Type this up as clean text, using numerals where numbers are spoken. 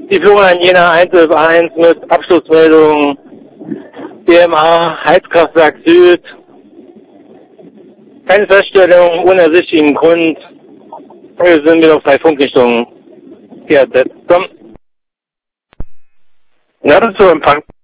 Die Führung Jena 111 mit Abschlussmeldung BMA Heizkraftwerk Süd. Keine Feststellung, unersichtlichen Grund. Wir sind wieder auf 3 Funkrichtungen. Ja, das kommt. Na, das ist so Empfang.